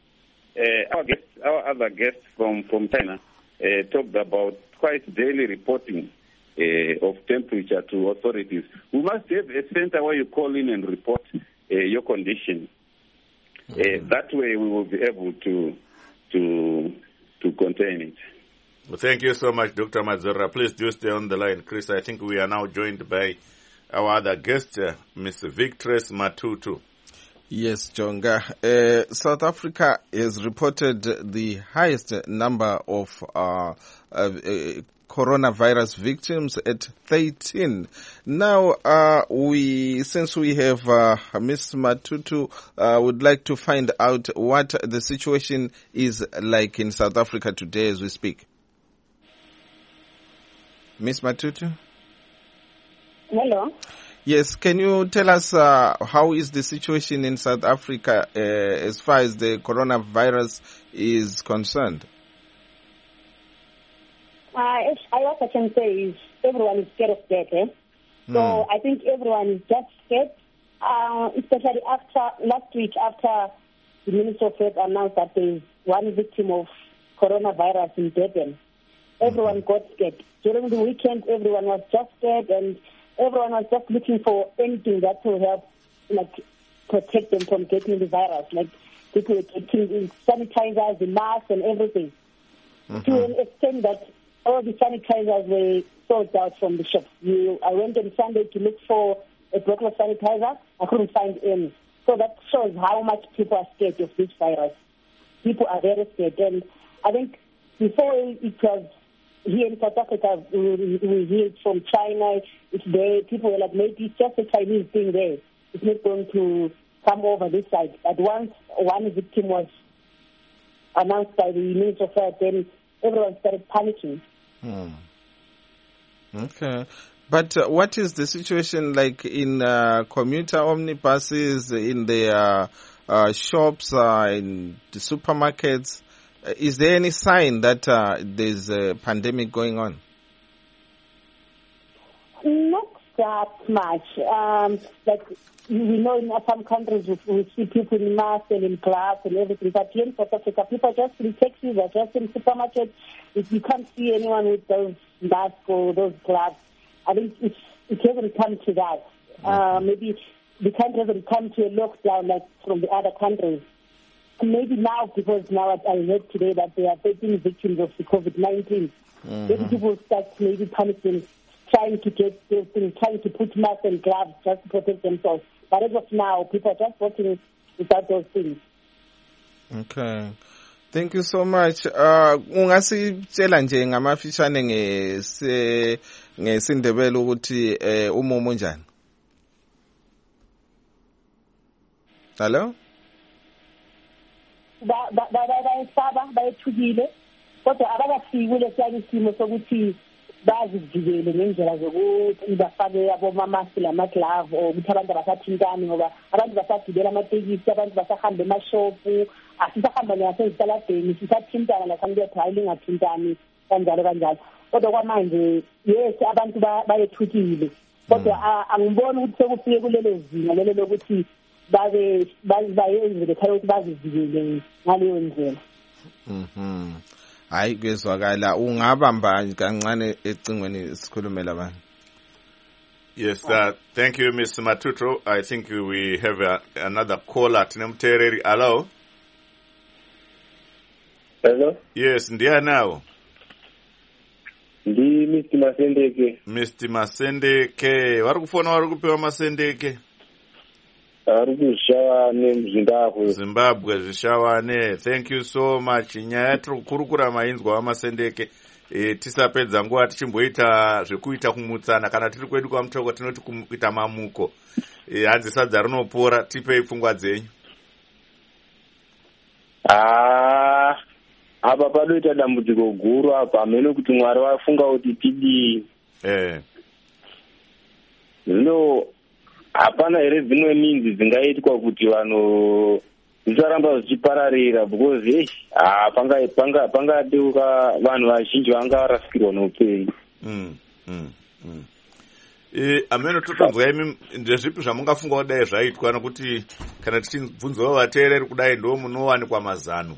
our other guests from China talked about twice daily reporting of temperature to authorities. We must have a center where you call in and report your condition. That way we will be able to contain it. Well, thank you so much, Dr. Mazora. Please do stay on the line. Chris, I think we are now joined by our other guest, Ms. Victress Matutu. Yes, Jonga. South Africa has reported the highest number of coronavirus victims at 13. Now, since we have Ms. Matutu, would like to find out what the situation is like in South Africa today as we speak. Ms. Matutu? Hello. Yes, can you tell us how is the situation in South Africa as far as the coronavirus is concerned? What I can say is everyone is scared of death. So I think everyone is just scared, especially last week after the Minister of Health announced that there is one victim of coronavirus in Durban. Everyone got scared. During the weekend, everyone was just scared and everyone was just looking for anything that will help, like, protect them from getting the virus. Like, people were taking sanitizers, the masks, and everything. To an extent that all the sanitizers were sold out from the shops. I went on Sunday to look for a bottle of sanitizer. I couldn't find any. So that shows how much people are scared of this virus. People are very scared. And I think before it was here in South Africa, we heard from China, it's there. People were like, maybe it's just a Chinese thing there. It's not going to come over this side. But once one victim was announced by the Minister of Health, then everyone started panicking. Okay. But what is the situation like in commuter omnibuses, in the shops, in the supermarkets? Is there any sign that there's a pandemic going on? Not that much. Like, we know in some countries we see people in masks and in gloves and everything. But here in South Africa, people are just in taxis or just in supermarkets. If you can't see anyone with those masks or those gloves, I think it hasn't come to that. Maybe the country hasn't come to a lockdown like from the other countries. Maybe now, because now I heard today that there are 13 victims of the COVID-19. Maybe people start maybe panicking, trying to get those things, trying to put masks and gloves just to protect themselves. But as of now, people are just working without those things. Okay. Thank you so much. Ungasitshela nje ngamafishane ngesindebele ukuthi umumo njani? Hello? Bayesaba, bayethukile, kodwa abakafiki kulesiyani isimo sokuthi bazivikele ngendlela zokuthi bafake abomamasi lamaglavu ukuthi abantu abasathintani ngoba abantu basagibela amatekisi, abantu basahamba emashopu, asisahamba ngasezitaladeni, sisathintana lasantu bethu hayi lingathintani kanjalo. Kodwa kwamanje yes abantu bayethukile, kodwa angiboni ukuthi sekufike kulelo zinga lelo lokuthi bayenze lekhaya ukuthi bazivikele ngaleyo ndlela. Hayi kwezwakala ungabamba kancane ecingweni sikhulumela abantu. Yes, thank you, Ms. Matutu. I think we have another caller. Tinemtereri. Hello? Hello? Yes, ndiya now. Ndi Mr. Masendeke. Mr. Masendeke. Warikufona warikupewa Masendeke? Arikushane mZimbabwe. Zimbabwe zvishawane. Thank you so much. Nyaya yatiri kukurukura mainzwa waMasendeke tisapedza nguva tichimboita zvekuita kumutsana kana tiri kwedu kwamutoko tinoti kuita mamuko. Hanzi sadza rinopora, tipei pfungwa dzenyu. Apa padoita dambudziko guru apa, hamene kuti Mwari wafunga kuti tidii. Zvino hapana here dzimwe minzi dzingaitwa kuti vanhu zvisaramba zvichipararira, because pangadeuka vanhu vazhinji vanga rasikirwa noupenyu. Ameno totonzwa imi ndezvipi zvamungafunga kudai zvaitwa, nokuti kana tichibvunzawo vateereri kudai ndo munowanikwa mazano.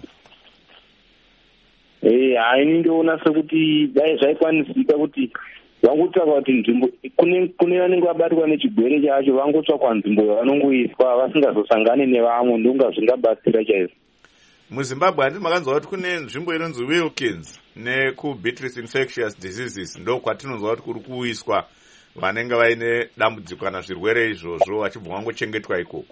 Ini ndinoona sekuti dai zvaikwanisika kuti vangotsvaka kuti nzvimbo kune vanenge vabatwa nechigwere chacho, vangotsvakwa nzvimbo yavanongoiswa vasingazosangani nevamwe, ndonga zvingabatsira chaizvo. MuZimbabwe handiti makanzwa kuti kune nzvimbo inonzi Wilkins nekuBeatrice Infectious Diseases, ndo kwatinonzwa kuti kuri kuiswa vanenge vaine dambudziko kana zvirwere izvozvo vachibva vangochengetwa ikoko.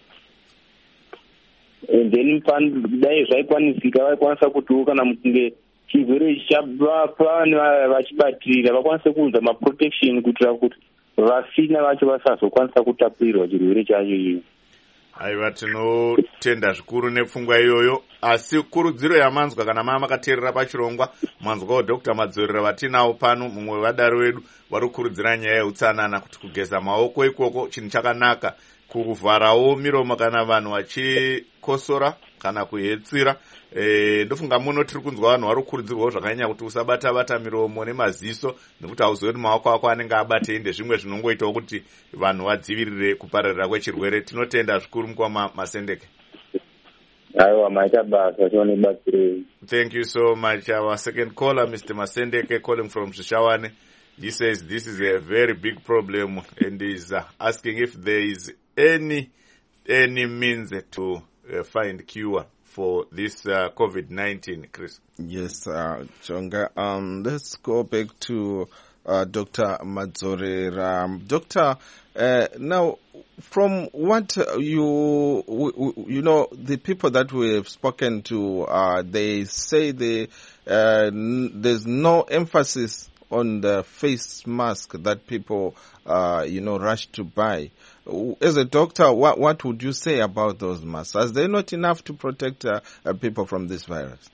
Then dai zvaikwanisika vaikwanisa kutiwo kana mukunge chirwere chabapane vachibatirira vakwanise kuunza maprotection kuitira kuti vasina vacho vasazokwanisa kutapurirwa chirwere chacho icho. Aiva, tinotenda zvikuru nepfungwa iyoyo, asi kurudziro yamanzwa kana makateerera pachirongwa manzwawo Dr. Madzorera vatinawo pano, mumwe wevadaro vedu vari kukurudzira nyaya yeutsanana, kuti kugeza maoko ikoko chinhu chakanaka, kuvharawo miromo kana vanhu vachikosora kana kuhetsira. Ndofunga muno tiri kunzwa vanhu vari kukurudzirwawo zvakanyanya kuti usabata miromo nemaziso, nekuti hauzivi kuti maoko ako anenge abate ndezvimwe zvinongoitawo kuti vanhu vadzivirire kupararira kwechirwere. Tinotenda zvikuru Mukoma Masendeke. Aiwa, maita basa, tione batsirei. Thank you so much. Our second caller, Mr. Masendeke, calling from Shishawane. He says this is a very big problem and is asking if there is any means to find cure for this COVID-19, Chris. Yes, Jonga. Let's go back to Dr. Madzorera. Doctor, now, from what you know, the people that we have spoken to, they say there's no emphasis on the face mask that people, rush to buy. As a doctor, what would you say about those masks? Are they not enough to protect people from this virus?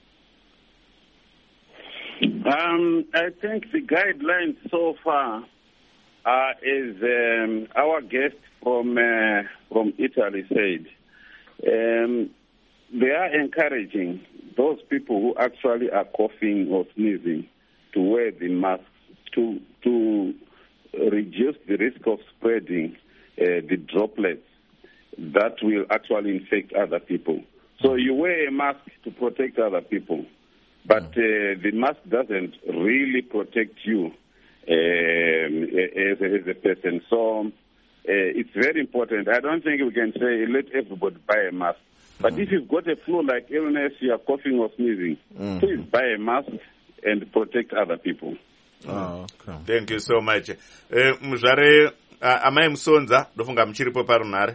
I think the guidelines so far is our guest from Italy said. They are encouraging those people who actually are coughing or sneezing to wear the masks to reduce the risk of spreading the droplets that will actually infect other people. So you wear a mask to protect other people, but the mask doesn't really protect you as a person. So it's very important. I don't think we can say let everybody buy a mask. But if you've got a flu-like illness, you are coughing or sneezing, please buy a mask and protect other people. Okay. Thank you so much. Muzvare amai Musonza, ndofunga muchiripo parunhare.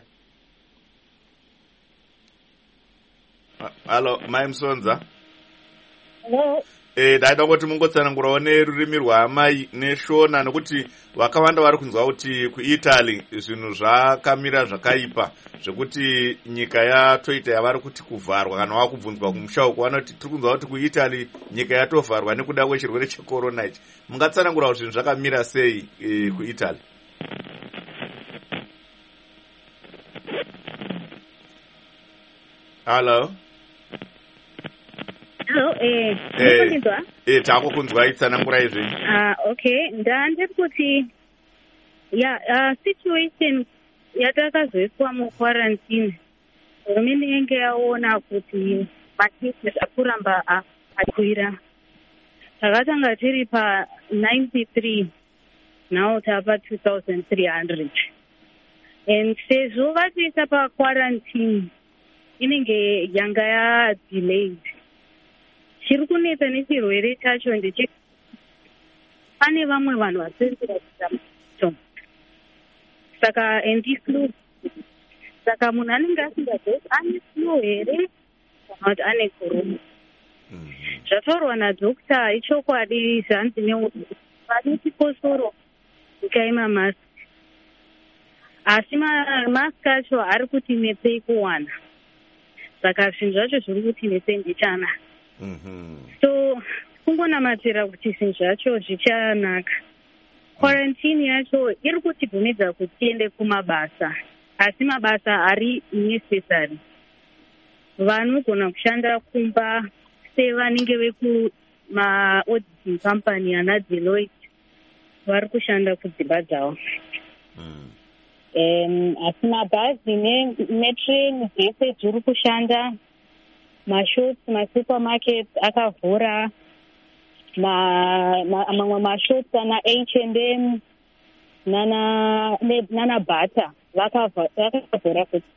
Hello, mai Musonza. Hello. Ndaida kuti mungotsanangurawo nerurimi rwaamai neshona, nokuti vakawanda vari kunzwa kuti kuItaly zvinhu zvakamira zvakaipa zvekuti nyika yatoita yavari kuti kuvharwa. Kana wakubvunzwa kumusha uko vanoti tiri kunzwa kuti kuItaly nyika yatovharwa nekuda kwechirwere checorona ichi. Mungatsanangura kuti zvinhu zvakamira sei kuItaly? Hello. Takukunzwa itsanangura izvi. Okay, ndandiri kuti situation yatakazoiswa muquarantine, hurumende yenge yaona kuti macases akuramba akwira. Takatanga tiri pa 93, now tapa 2,300. And sezvo vatiisa pa quarantine inenge yanga ya delayed. Chiri kunetsa nechirwere chacho ndechekuti pane vamwe vanhu vasenzera kuita saka anti-flu. Saka munhu anenge asingazivi ane flu here kana kuti ane corona. zvataurwa nadhokta ichokwadi zvanzi vane chikosoro nyika yemamasiki, asi mamasiki acho ari kutinetsei kuwana, saka zvinhu zvacho zviri kutinetsei ndichana. So kungonamatira kuti zvinhu zvacho zvichanaka. Quarantine yacho iri kutigumidza kuti tiende kumabasa, asi mabasa ari necessary. Vanogona kushanda kumba sevanenge vekumaauditing company ana Deloitte vari kushanda kudzimba dzavo. Asi mabhazi netrain dzese dziri kushanda, mashops, masupermarkets akavhura, mamwe mashops ana H&M nana Bata vakavhura kuti.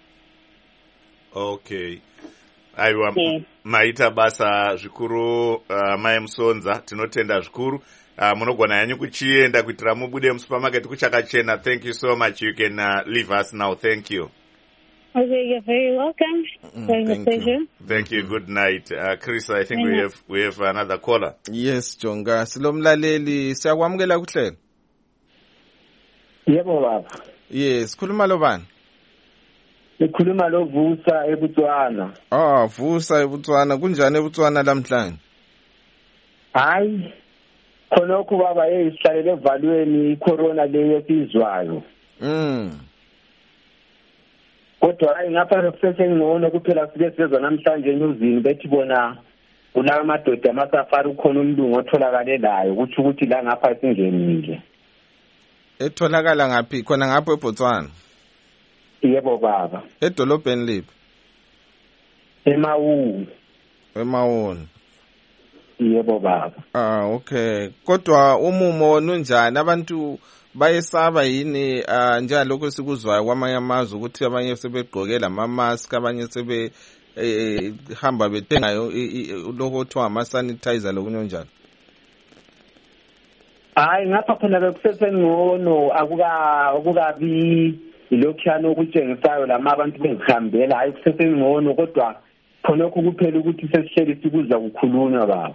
Okay. Aiwa, maita basa zvikuru Mai Musonza, tinotenda zvikuru. Munogona yanyu kuchienda kuitira mubude musupermarket kuchakachena. Thank you so much. You can leave us now. Thank you. Okay, you're very welcome. Very a pleasure. Thank you. Good night. Chris, I think we have another caller. Yes, Jonga. Silomlaleli, siyakwamukela kuhlelo. Yebo baba. Yes, khuluma lo bani? Ikhuluma lo Vusa eBotswana. Vusa eBotswana. Kunjani eBotswana lamhlanje? Hayi. Khonokho baba isihlalele evalweni icorona leyo sizwayo. Kodwa hayi ngapha kusesengcono kuphela sike sizwe namhlanje enyuzini bethi bona kulawa madoda amasafari ukhona umlungu otholakale layo ukuthi la ngapha singenile. Etholakala ngaphi? Khona ngapho eBotswana? Yebo baba. Edolobheni liphi? Emawuni. Yebo baba. Okay. Kodwa umumo nunjani? Abantu bayesaba yini njalokho sikuzwayo kwamanye amazwe ukuthi abanye sebegqoke lama-mask, abanye sebe hamba bethengayo lokho kuthiwa ama-sanitizer lokunye njalo? Hayi ngapha khona bekusesengcono akukabi ilokhuyana okutshengisayo lama abantu bezihambela, hayi kusesengcono kodwa khonokho kuphela ukuthi sesihleli sikuzwa kukhulunywa baba.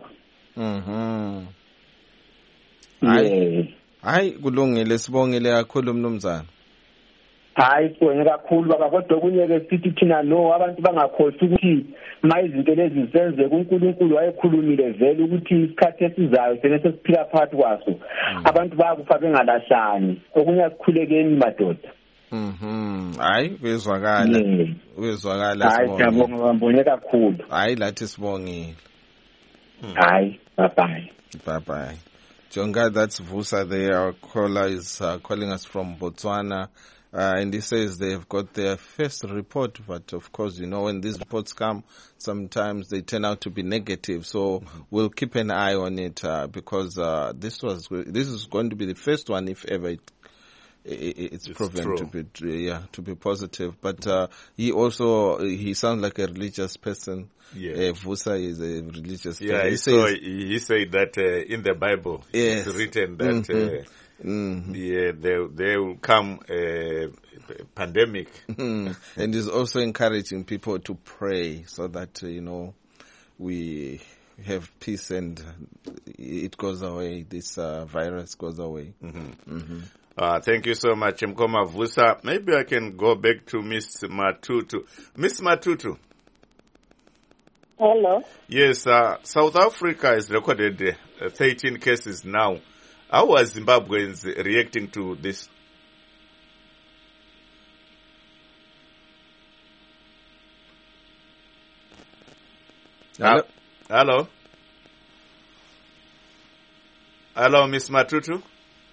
Hayi kulungile, sibongile kakhulu mnumzana. Hayi sibonge kakhulu baba, kodwa kunyeke sithi thina no abantu bangakhohlwa ukuthi izinto lezi zisenzeka. uNkulunkulu wayekhulumile vele ukuthi isikhathi esizayo senese siphila phakathi kwaso abantu bayakufa bengalahlani, okunye asikhulekeni madoda. Hayi bezwakala. Hayi siyabonga mbonye kakhulu. Hayi lathi sibongile. Hayi bye. Jonga, that's Vusa there. Our caller is calling us from Botswana. And he says they've got their first report, but of course, when these reports come, sometimes they turn out to be negative. So we'll keep an eye on it because this is going to be the first one, if ever it's proven to be positive. But he sounds like a religious person. Yeah. Vusa is a religious person. Yeah, he said that in the Bible it's written that there will come a pandemic. And he's also encouraging people to pray so that, we have peace and it goes away, this virus goes away. Thank you so much, Mkoma Vusa. Maybe I can go back to Miss Matutu. Miss Matutu. Hello. Yes, South Africa has recorded 13 cases now. How are Zimbabweans reacting to this? Hello? Hello, Miss Matutu?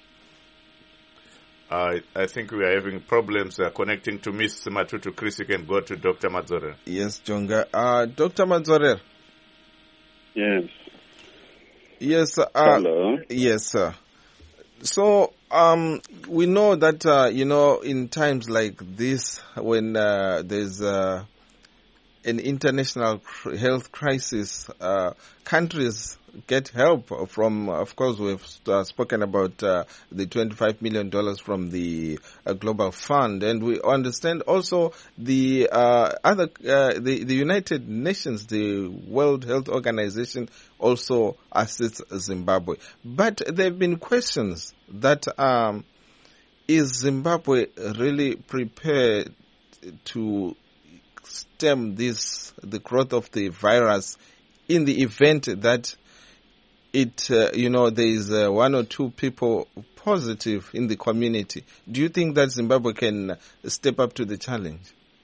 I think we are having problems connecting to Miss Matutu. Chris, you can go to Dr. Madzorer. Yes, Jonga. Dr. Madzorer. Yes. Yes. Hello. Yes, sir. So, we know that, in times like this, when there's an international health crisis, countries get help from, of course, we've spoken about the $25 million from the Global Fund, and we understand also the the United Nations, the World Health Organization, also assists Zimbabwe. But there have been questions that is Zimbabwe really prepared to stem the growth of the virus in the event that there is one or two people positive in the community? Do you think that Zimbabwe can step up to the challenge?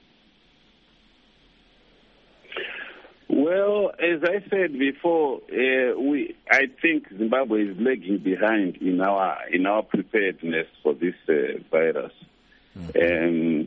Well, as I said before, I think Zimbabwe is lagging behind in our preparedness for this virus. Mm-hmm.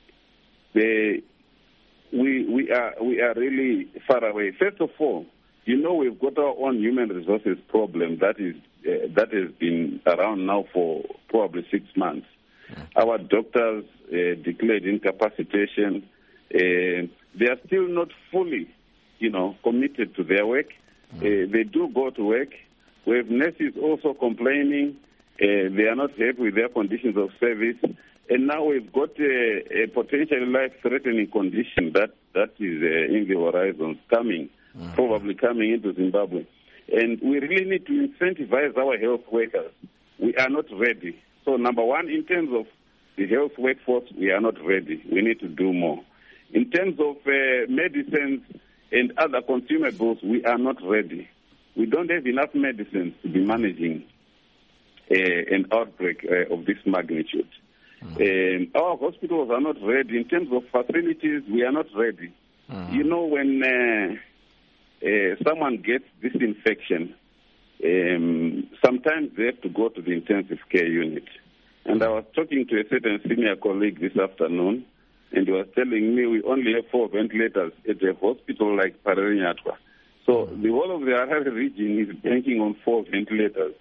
We are really far away. First of all, we've got our own human resources problem that has been around now for probably 6 months. Our doctors declared incapacitation. They are still not fully, committed to their work. They do go to work. We have nurses also complaining. They are not happy with their conditions of service. And now we've got a potentially life-threatening condition that is in the horizon probably coming into Zimbabwe. And we really need to incentivize our health workers. We are not ready. So number one, in terms of the health workforce, we are not ready. We need to do more. In terms of medicines and other consumables, we are not ready. We don't have enough medicines to be managing an outbreak of this magnitude. Our hospitals are not ready. In terms of facilities, we are not ready. When someone gets this infection, sometimes they have to go to the intensive care unit. And I was talking to a certain senior colleague this afternoon, and he was telling me we only have 4 ventilators at a hospital like Pararinyatwa. So the whole of the Harare region is banking on 4 ventilators.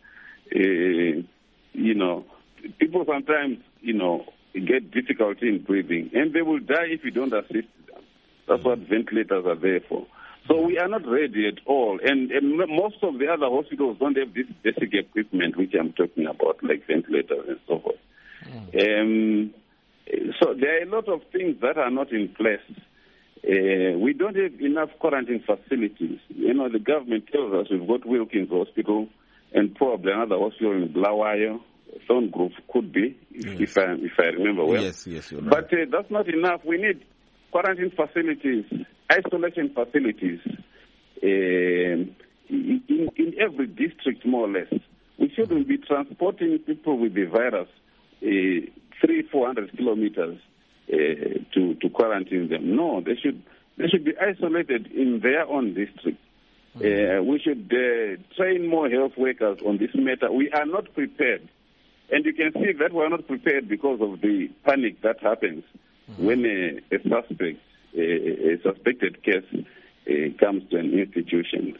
People sometimes, get difficulty in breathing, and they will die if you don't assist them. That's what ventilators are there for. So we are not ready at all, and most of the other hospitals don't have this basic equipment which I'm talking about, like ventilators and so forth. So there are a lot of things that are not in place. We don't have enough quarantine facilities. The government tells us we've got Wilkins Hospital and probably another hospital in Bulawayo. Thorn Grove could be, if I remember well. Yes, you're right. But that's not enough. We need quarantine facilities, isolation facilities in every district, more or less. We shouldn't be transporting people with the virus 300-400 kilometers to quarantine them. No, they should be isolated in their own district. We should train more health workers on this matter. We are not prepared. And you can see that we are not prepared because of the panic that happens when a suspected case comes to an institution.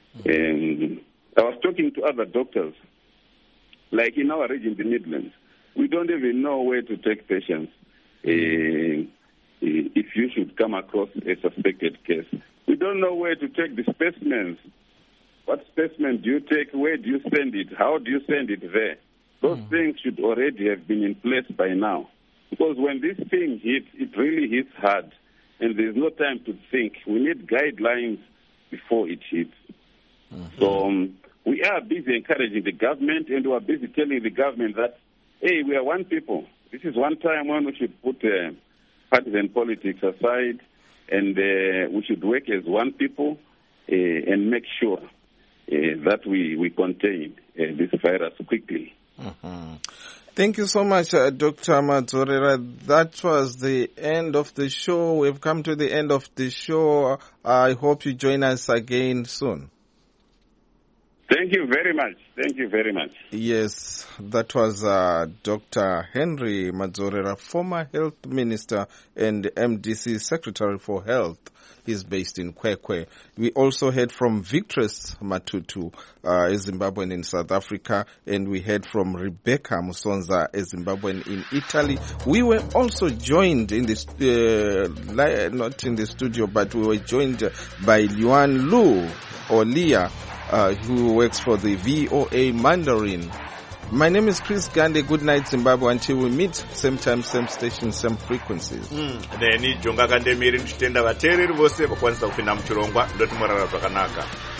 I was talking to other doctors, like in our region, the Midlands. We don't even know where to take patients if you should come across a suspected case. We don't know where to take the specimens. What specimen do you take? Where do you send it? How do you send it there? Those things should already have been in place by now. Because when this thing hits, it really hits hard. And there's no time to think. We need guidelines before it hits. So we are busy encouraging the government, and we are busy telling the government that, hey, we are one people. This is one time when we should put partisan politics aside, and we should work as one people and make sure that we contain this virus quickly. Thank you so much, Dr. Madzorera. That was the end of the show. We've come to the end of the show. I hope you join us again soon. Thank you very much. Thank you very much. Yes, that was Dr. Henry Madzorera, former health minister and MDC secretary for health. He's based in Kwekwe. We also heard from Victress Matutu, a Zimbabwean in South Africa, and we heard from Rebecca Musonza, a Zimbabwean in Italy. We were also joined in this, not in the studio, but we were joined by Yuan Lu, or Leah, who works for the VOA Mandarin. My name is Chris Gande. Good night, Zimbabwe. Until we meet, same time, same station, same frequencies. Neni Jonga Gande Mirin Stenda Vateriri vose vakwanisa kupinda muchirongwa ndoti morara zvakanaka.